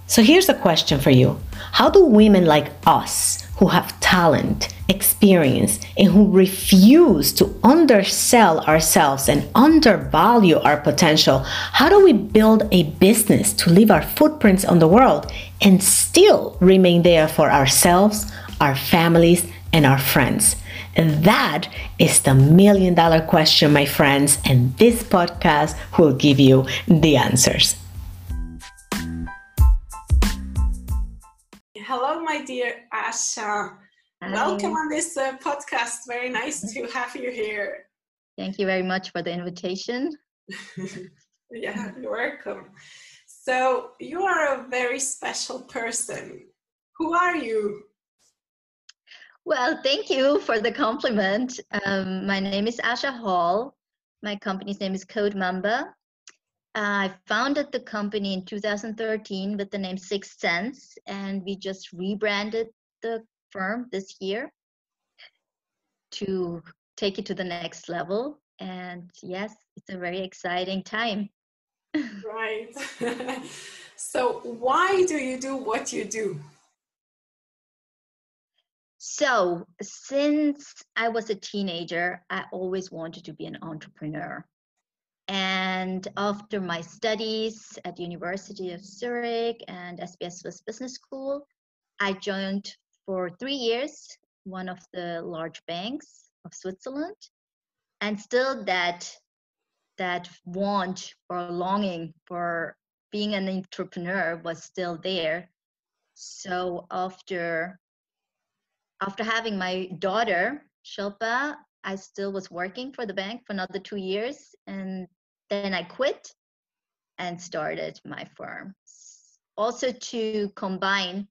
So here's a question for you. How do women like us, who have talent, experience, and who refuse to undersell ourselves and undervalue our potential, how do we build a business to leave our footprints on the world and still remain there for ourselves, our families, and our friends? And that is the $1,000,000 question, my friends, and this podcast will give you the answers. Hello, my dear Asha. Hi. Welcome on this podcast. Very nice to have you here. Thank you very much for the invitation. Yeah, you're welcome. So you are a very special person. Who are you? Well, thank you for the compliment. My name is Asha Hall. My company's name is Code Mamba. I founded the company in 2013 with the name Sixth Sense, and we just rebranded the firm this year to take it to the next level. And yes, it's a very exciting time. Right. So why do you do what you do? So, since I was a teenager, I always wanted to be an entrepreneur. And after my studies at University of Zurich and SBS Swiss Business School, I joined for 3 years one of the large banks of Switzerland. And still that want or longing for being an entrepreneur was still there. So after having my daughter, Shilpa, I still was working for the bank for another 2 years, and then I quit and started my firm. Also to combine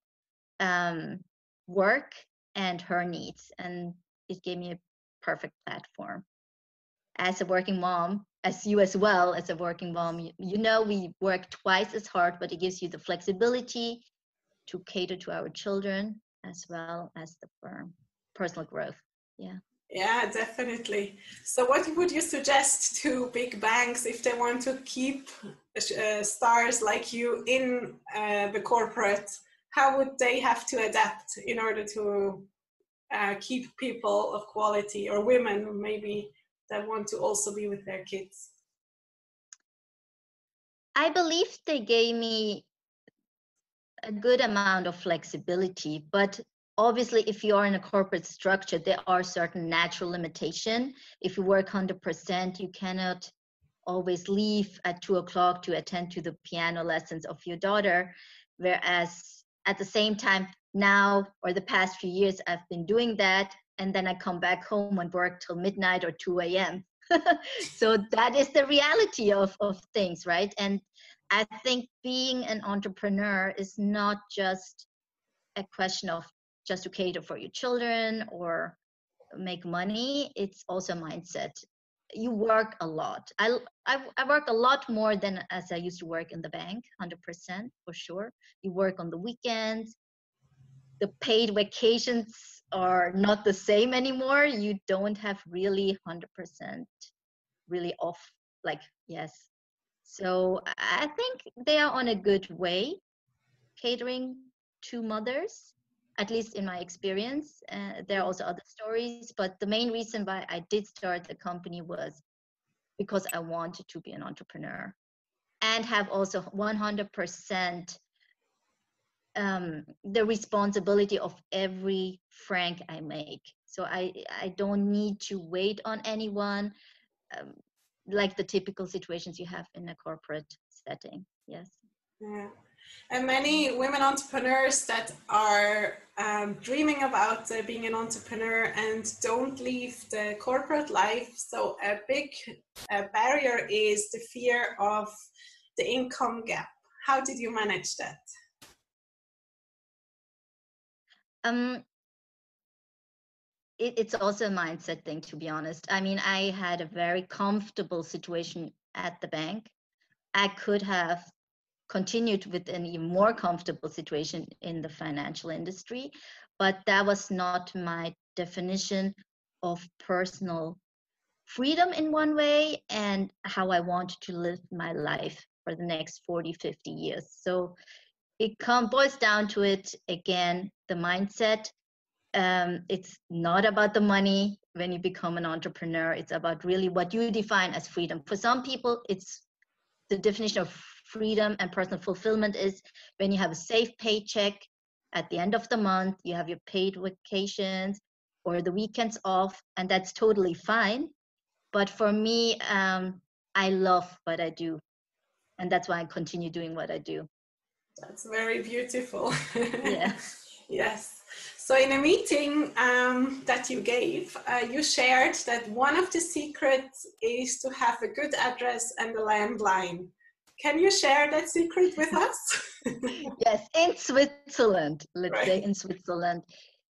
work and her needs, and it gave me a perfect platform. As a working mom, as you as well as a working mom, you know we work twice as hard, but it gives you the flexibility to cater to our children as well as the firm. Personal growth. Yeah, definitely. So what would you suggest to big banks if they want to keep stars like you in the corporate? How would they have to adapt in order to keep people of quality, or women maybe that want to also be with their kids? I believe they gave me a good amount of flexibility, but obviously if you are in a corporate structure, there are certain natural limitations. If you work 100%, you cannot always leave at 2 o'clock to attend to the piano lessons of your daughter. Whereas at the same time, now or the past few years, I've been doing that. And then I come back home and work till midnight or 2 a.m. So that is the reality of things, right? And I think being an entrepreneur is not just a question of just to cater for your children or make money. It's also a mindset. You work a lot. I work a lot more than as I used to work in the bank, 100% for sure. You work on the weekends. The paid vacations are not the same anymore. You don't have really 100% really off, like, yes. So I think they are on a good way catering to mothers, at least in my experience. There are also other stories, but the main reason why I did start the company was because I wanted to be an entrepreneur and have also 100% the responsibility of every franc I make. So I don't need to wait on anyone, like the typical situations you have in a corporate setting. Yes. Yeah. And many women entrepreneurs that are dreaming about being an entrepreneur and don't leave the corporate life. So a big barrier is the fear of the income gap. How did you manage that? It's also a mindset thing, to be honest. I mean, I had a very comfortable situation at the bank. I could have continued with an even more comfortable situation in the financial industry, but that was not my definition of personal freedom in one way and how I wanted to live my life for the next 40, 50 years. So boils down to it again, the mindset. It's not about the money when you become an entrepreneur. It's about really what you define as freedom. For some people, it's the definition of freedom and personal fulfillment is when you have a safe paycheck at the end of the month, you have your paid vacations or the weekends off, and that's totally fine. But for me, I love what I do, and that's why I continue doing what I do. That's very beautiful. Yeah. Yes. So in a meeting that you gave, you shared that one of the secrets is to have a good address and a landline. Can you share that secret with us? Yes, in Switzerland, let's say in Switzerland.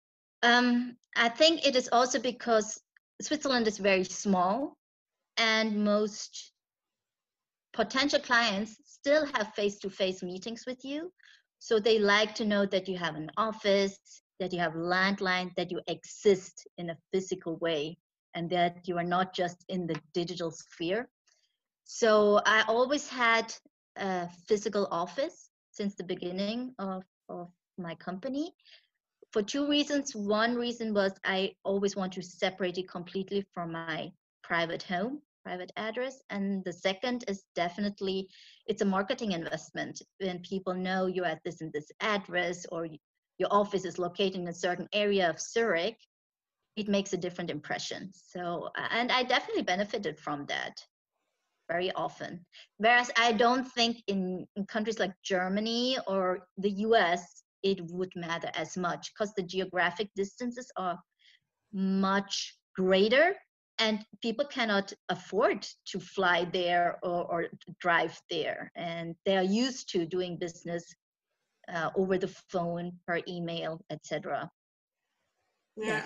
I think it is also because Switzerland is very small and most potential clients still have face-to-face meetings with you. So they like to know that you have an office, that you have a landline, that you exist in a physical way, and that you are not just in the digital sphere. So I always had a physical office since the beginning of my company for two reasons. One reason was I always want to separate it completely from my private home, private address. And the second is definitely it's a marketing investment. When people know you're at this and this address, or your office is located in a certain area of Zurich, it makes a different impression. So, and I definitely benefited from that very often. Whereas I don't think in countries like Germany or the US, it would matter as much because the geographic distances are much greater and people cannot afford to fly there or drive there. And they are used to doing business over the phone, per email, etc. Yeah.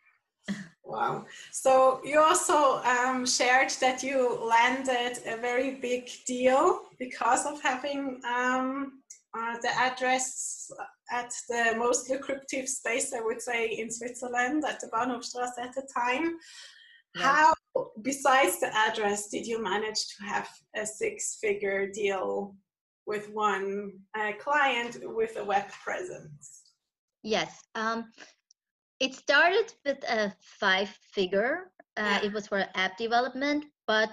Wow. So you also shared that you landed a very big deal because of having the address at the most lucrative space, I would say, in Switzerland, at the Bahnhofstrasse at the time. Yes. How, besides the address, did you manage to have a six-figure deal with one client with a web presence? Yes. It started with a 5-figure. It was for app development, but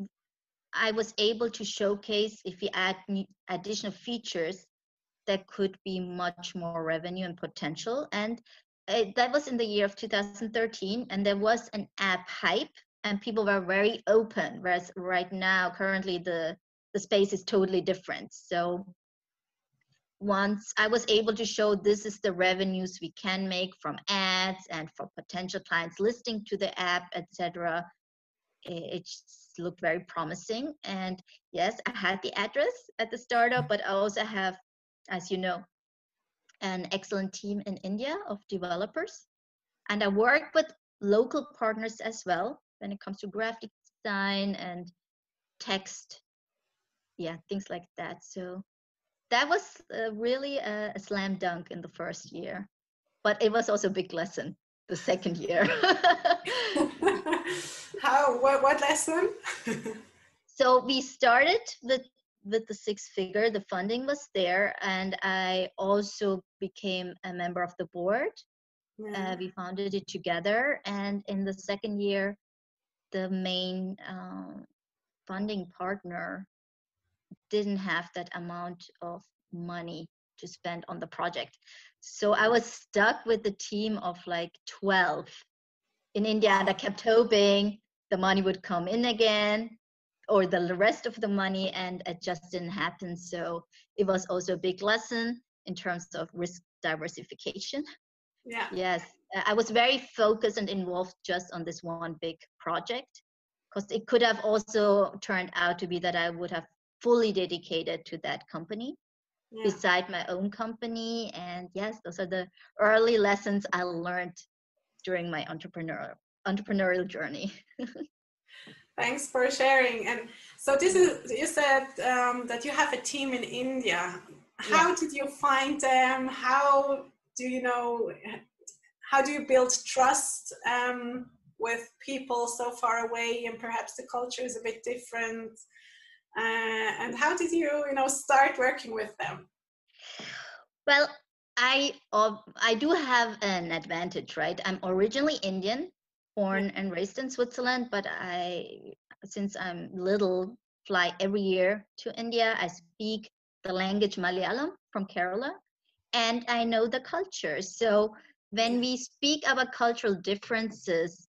I was able to showcase if you add additional features, there could be much more revenue and potential. And that was in the year of 2013, and there was an app hype, and people were very open. Whereas right now, currently, the space is totally different. So once I was able to show this is the revenues we can make from ads and for potential clients listening to the app, etc., it just looked very promising. And yes, I had the address at the startup, but I also have, as you know, an excellent team in India of developers. And I work with local partners as well when it comes to graphic design and text, things like that. So that was really a slam dunk in the first year, but it was also a big lesson the second year. What lesson? So we started with the 6-figure, the funding was there, and I also became a member of the board. We founded it together, and in the second year, the main funding partner didn't have that amount of money to spend on the project. So I was stuck with the team of like 12 in India, and I kept hoping the money would come in again or the rest of the money, and it just didn't happen. So it was also a big lesson in terms of risk diversification. Yeah. Yes, I was very focused and involved just on this one big project, because it could have also turned out to be that I would have fully dedicated to that company beside my own company. And yes, those are the early lessons I learned during my entrepreneurial journey. Thanks for sharing. And so this is, you said that you have a team in India. How did you find them? How do you build trust with people so far away, and perhaps the culture is a bit different? And how did you start working with them? Well, I do have an advantage, right? I'm originally Indian, born and raised in Switzerland, but since I'm little, fly every year to India. I speak the language Malayalam from Kerala, and I know the culture. So when we speak about cultural differences,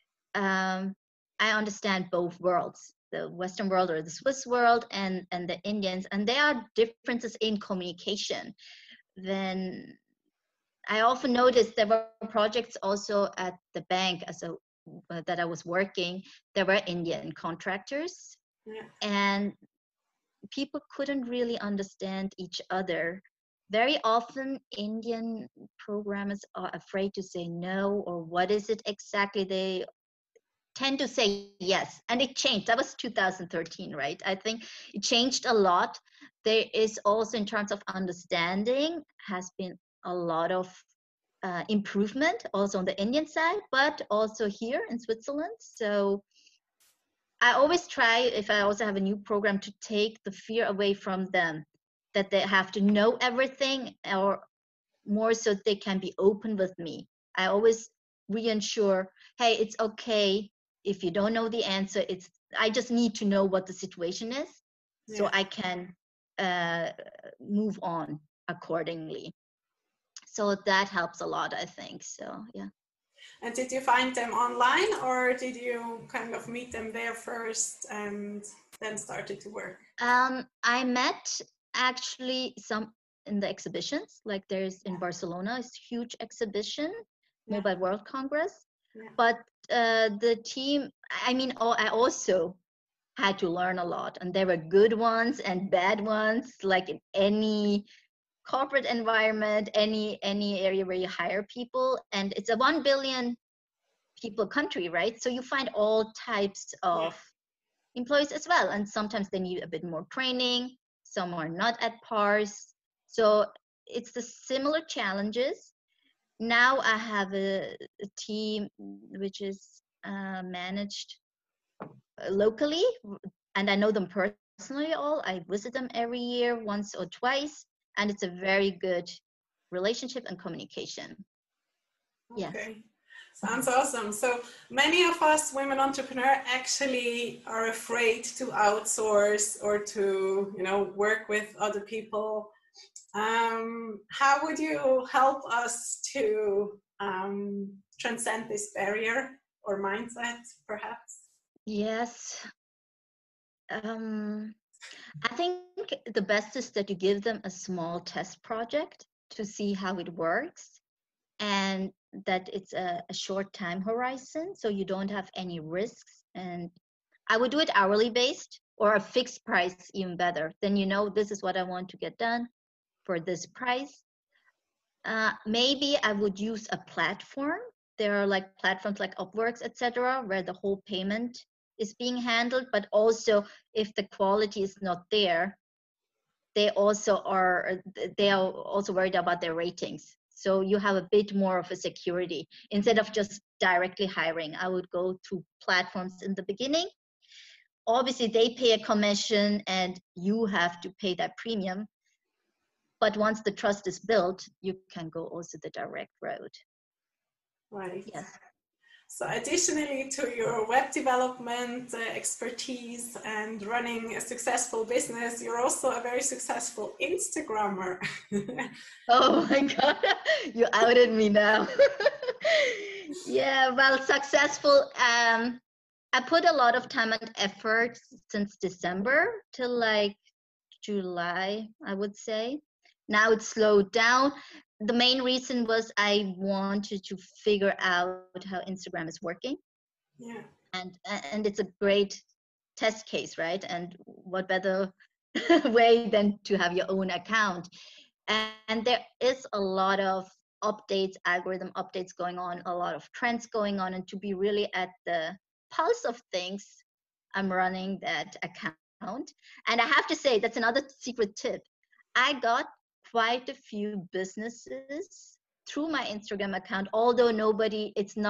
I understand both worlds, the Western world or the Swiss world and the Indians, and there are differences in communication. Then I often noticed there were projects also at the bank that I was working. There were Indian contractors, and people couldn't really understand each other. Very often, Indian programmers are afraid to say no, or what is it exactly. They tend to say yes, and it changed. That was 2013, right? I think it changed a lot. There is also, in terms of understanding, has been a lot of improvement also on the Indian side, but also here in Switzerland. So I always try, if I also have a new program, to take the fear away from them, that they have to know everything, or more so they can be open with me. I always reassure, hey, it's okay if you don't know the answer. I just need to know what the situation is, so I can move on accordingly. So that helps a lot, I think. So yeah. And did you find them online, or did you kind of meet them there first and then started to work? I met actually some in the exhibitions, like there's in Barcelona, it's a huge exhibition, Mobile World Congress. But the team, I mean, I also had to learn a lot, and there were good ones and bad ones, like in any corporate environment, any area where you hire people. And it's a 1 billion people country, right? So you find all types of employees as well, and sometimes they need a bit more training, some are not at pars. So it's the similar challenges. Now I have a team which is managed locally, and I know them personally all. I visit them every year, once or twice, and it's a very good relationship and communication. Okay. Sounds awesome. So many of us women entrepreneurs actually are afraid to outsource or to, work with other people. How would you help us to transcend this barrier or mindset, perhaps? Yes. I think the best is that you give them a small test project to see how it works, and that it's a short time horizon, so you don't have any risks. And I would do it hourly based, or a fixed price, even better. Then this is what I want to get done for this price. Maybe I would use a platform. There are like platforms like Upworks, etc., where the whole payment is being handled. But also, if the quality is not there, they are also worried about their ratings. So you have a bit more of a security. Instead of just directly hiring, I would go to platforms in the beginning. Obviously, they pay a commission and you have to pay that premium. But once the trust is built, you can go also the direct road. Right. Yes. So additionally to your web development expertise and running a successful business, you're also a very successful Instagrammer. Oh my God, you outed me now. Yeah, well, successful. I put a lot of time and effort since December till like July, I would say. Now it's slowed down. The main reason was I wanted to figure out how Instagram is working. Yeah. And it's a great test case, right? And what better way than to have your own account? And there is a lot of updates, algorithm updates going on, a lot of trends going on, and to be really at the pulse of things, I'm running that account. And I have to say, that's another secret tip. I got quite a few businesses through my Instagram account, although nobody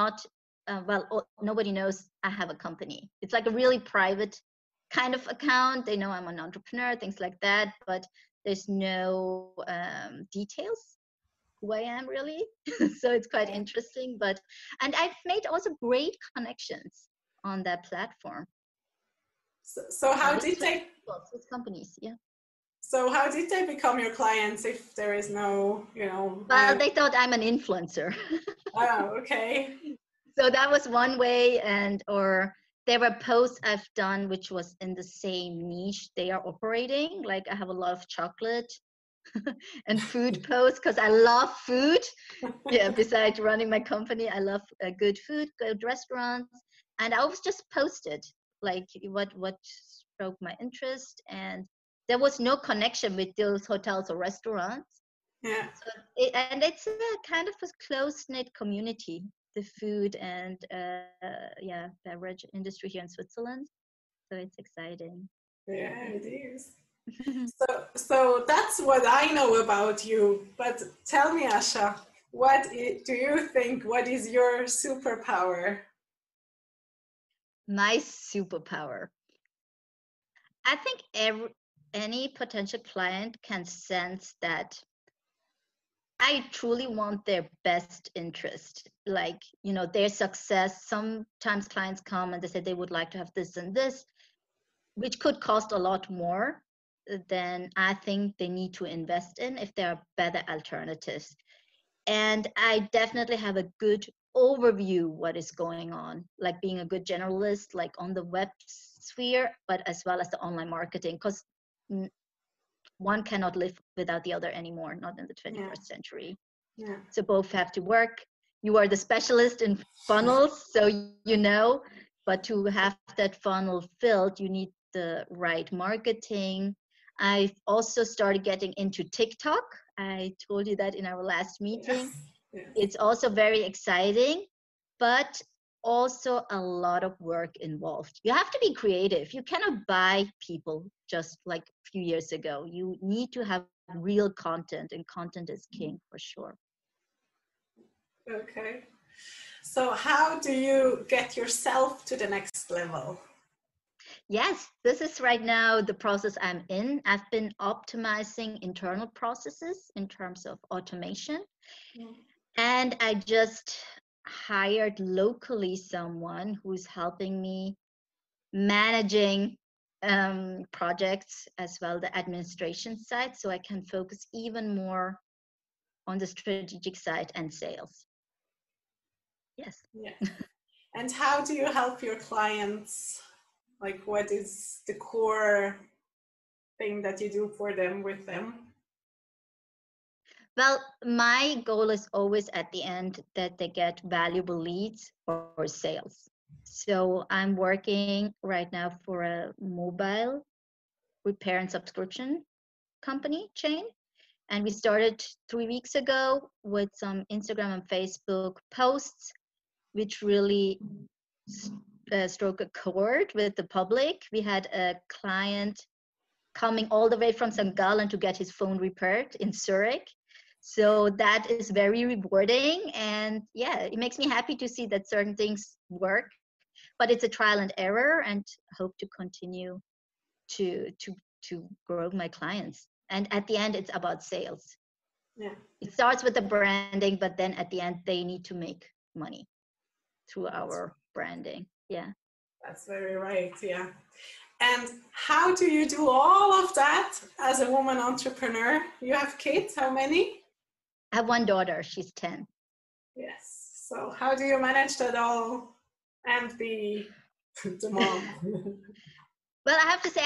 knows I have a company. It's like a really private kind of account. They know I'm an entrepreneur, things like that, but There's no details who I am really. So it's quite interesting. And I've made also great connections on that platform. So how did they? With companies, yeah. So how did they become your clients if there is no, Well, they thought I'm an influencer. Oh, okay. So that was one way, or there were posts I've done which was in the same niche they are operating. Like I have a lot of chocolate and food posts because I love food. Yeah, besides running my company, I love good food, good restaurants, and I always just posted like what spoke my interest, and there was no connection with those hotels or restaurants. Yeah. So it's a kind of a close-knit community, the food and beverage industry here in Switzerland. So it's exciting. Yeah, it is. So that's what I know about you. But tell me, Asha, do you think? What is your superpower? My superpower. I think any potential client can sense that I truly want their best interest, like, their success. Sometimes clients come and they say they would like to have this and this, which could cost a lot more than I think they need to invest in if there are better alternatives. And I definitely have a good overview what is going on, like being a good generalist, like on the web sphere, but as well as the online marketing, because one cannot live without the other anymore, not in the 21st century. Yeah. So both have to work. You are the specialist in funnels, so but to have that funnel filled, you need the right marketing. I've also started getting into TikTok. I told you that in our last meeting. Yes. It's also very exciting, but also a lot of work involved. You have to be creative. You cannot buy people just like a few years ago. You need to have real content, and content is king for sure. Okay. So how do you get yourself to the next level? Yes, this is right now the process I'm in. I've been optimizing internal processes in terms of automation. And I just hired locally someone who's helping me managing projects as well the administration side, so I can focus even more on the strategic side and sales. Yes. Yeah. And how do you help your clients? Like, what is the core thing that you do for them with them? Well, my goal is always at the end that they get valuable leads or sales. So I'm working right now for a mobile repair and subscription company chain. And we started 3 weeks ago with some Instagram and Facebook posts, which really struck a chord with the public. We had a client coming all the way from St. Gallen to get his phone repaired in Zurich. So that is very rewarding. And yeah, it makes me happy to see that certain things work, but it's a trial and error, and hope to continue to grow my clients. And at the end, it's about sales. Yeah. It starts with the branding, but then at the end, they need to make money through our branding. Yeah. That's very right. Yeah. And how do you do all of that as a woman entrepreneur? You have kids, how many? I have one daughter, she's 10. Yes. So how do you manage that all and be the mom? Well, I have to say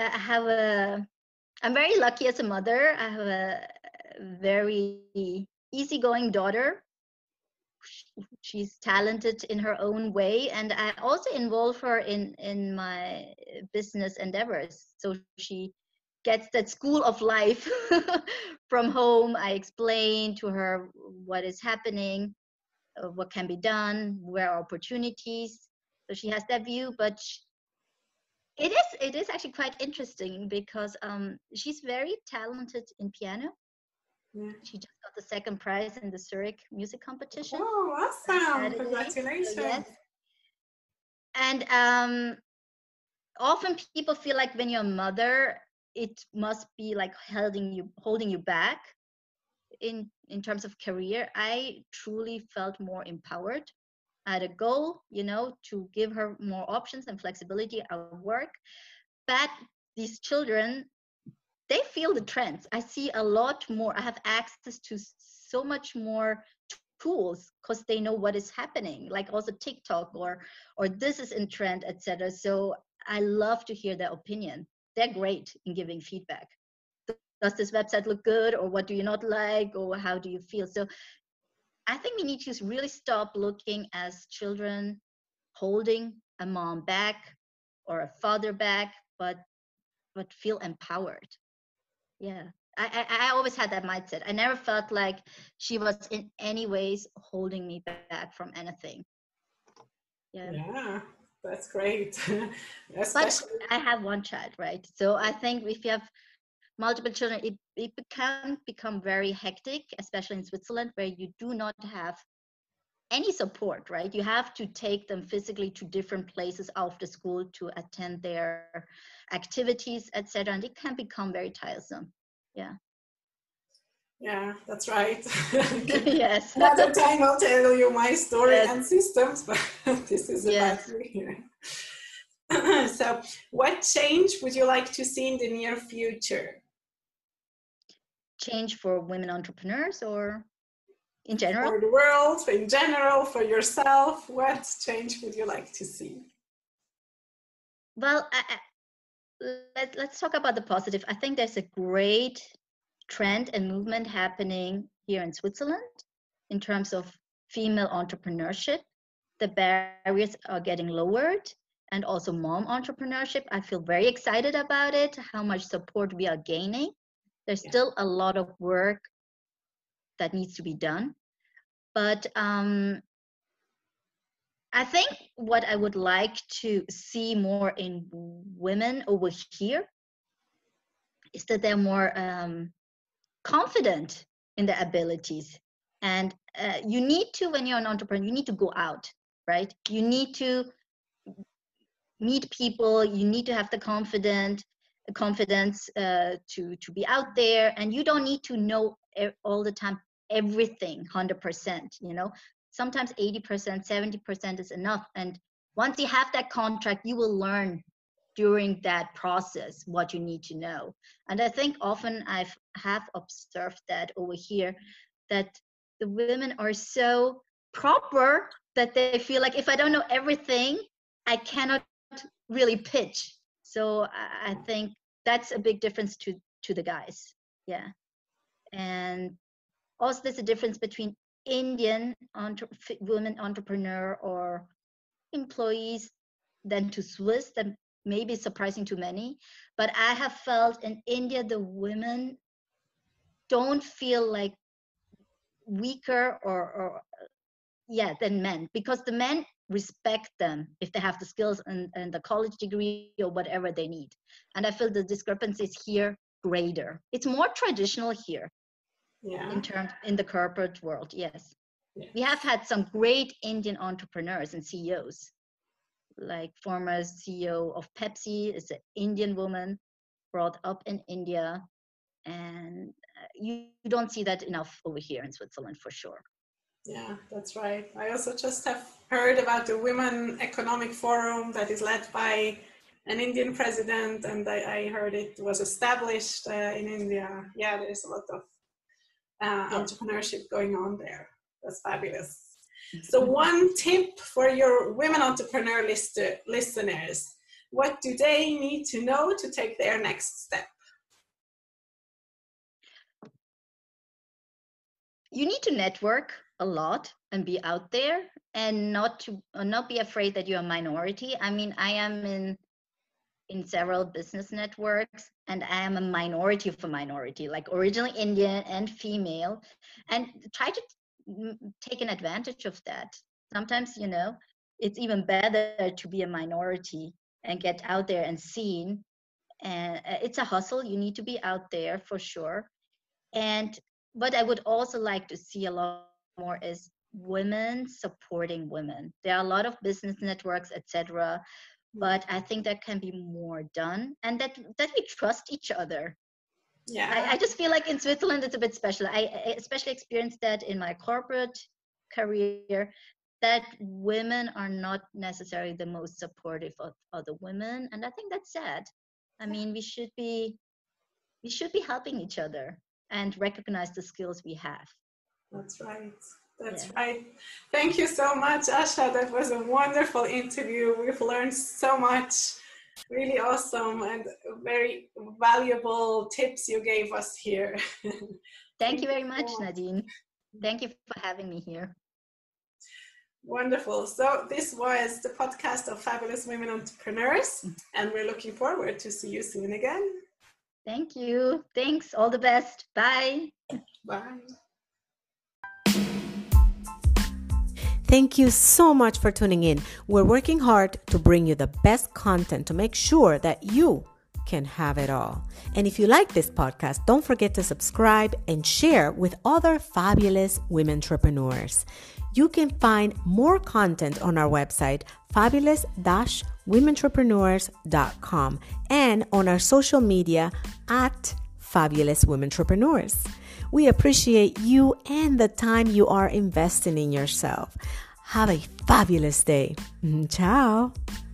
I'm very lucky as a mother. I have a very easygoing daughter. She's talented in her own way, and I also involve her in my business endeavors. So she gets that school of life from home. I explain to her what is happening, what can be done, where are opportunities. So she has that view, but it is actually quite interesting because she's very talented in piano. Yeah. She just got the second prize in the Zurich music competition. Oh, awesome! Congratulations! So, yes. And often people feel like when you're a mother, it must be like holding you back in terms of career. I truly felt more empowered. I had a goal, to give her more options and flexibility at work. But these children, they feel the trends. I see a lot more. I have access to so much more tools because they know what is happening, like also TikTok or this is in trend, etc. So I love to hear their opinion. They're great in giving feedback. Does this website look good, or what do you not like, or how do you feel? So I think we need to really stop looking as children holding a mom back or a father back, but feel empowered. Yeah. I always had that mindset. I never felt like she was in any ways holding me back from anything. Yeah, that's great. But I have one child, right? So I think if you have multiple children, it can become very hectic, especially in Switzerland, where you do not have any support, right? You have to take them physically to different places after school to attend their activities, etc. And it can become very tiresome. Yeah, that's right. Yes. Another time I'll tell you my story Yes. and systems, but this is about me. So what change would you like to see in the near future? Change for women entrepreneurs or in general? For the world, in general, for yourself, what change would you like to see? Well, let's talk about the positive. I think there's a great trend and movement happening here in Switzerland in terms of female entrepreneurship. The barriers are getting lowered, and also mom entrepreneurship. I feel very excited about it, how much support we are gaining. There's still a lot of work that needs to be done. But I think what I would like to see more in women over here is that they're more confident in their abilities. And you need to, when you're an entrepreneur, you need to go out, right? You need to meet people. You need to have the confidence to be out there, and you don't need to know all the time everything 100%. Sometimes 80%, 70% is enough, and once you have that contract, you will learn during that process what you need to know. And I think often have observed that over here, that the women are so proper that they feel like if I don't know everything, I cannot really pitch. So I think that's a big difference to the guys. Yeah. And also there's a difference between Indian women entrepreneur or employees than to Swiss, that may be surprising to many. But I have felt in India, the women don't feel like weaker or than men, because the men respect them if they have the skills and the college degree or whatever they need. And I feel the discrepancy is here greater. It's more traditional here in the corporate world. Yes. We have had some great Indian entrepreneurs and CEOs, like former CEO of Pepsi is an Indian woman brought up in India. And you don't see that enough over here in Switzerland, for sure. Yeah, that's right. I also just have heard about the Women Economic Forum that is led by an Indian president, and I heard it was established in India. Yeah, there's a lot of entrepreneurship going on there. That's fabulous. So one tip for your women entrepreneur listeners, what do they need to know to take their next step? You need to network a lot and be out there, and not be afraid that you're a minority. I mean, I am in several business networks, and I am a minority of a minority, like originally Indian and female, and try to take an advantage of that. Sometimes, it's even better to be a minority and get out there and seen. And it's a hustle. You need to be out there for sure. And what I would also like to see a lot more is women supporting women. There are a lot of business networks, etc., but I think that can be more done, and that we trust each other. Yeah. I just feel like in Switzerland it's a bit special. I especially experienced that in my corporate career, that women are not necessarily the most supportive of other women, and I think that's sad. I mean, we should be helping each other and recognize the skills we have. That's right. Thank you so much, Asha. That was a wonderful interview. We've learned so much. Really awesome and very valuable tips you gave us here. Thank you very much, Nadine. Thank you for having me here. Wonderful. So this was the podcast of Fabulous Women Entrepreneurs, and we're looking forward to see you soon again. Thank you. Thanks. All the best. Bye. Bye. Thank you so much for tuning in. We're working hard to bring you the best content to make sure that you can have it all. And if you like this podcast, don't forget to subscribe and share with other fabulous women entrepreneurs. You can find more content on our website, fabulous-womentrepreneurs.com, and on our social media at Fabulous Women Entrepreneurs. We appreciate you and the time you are investing in yourself. Have a fabulous day. Ciao.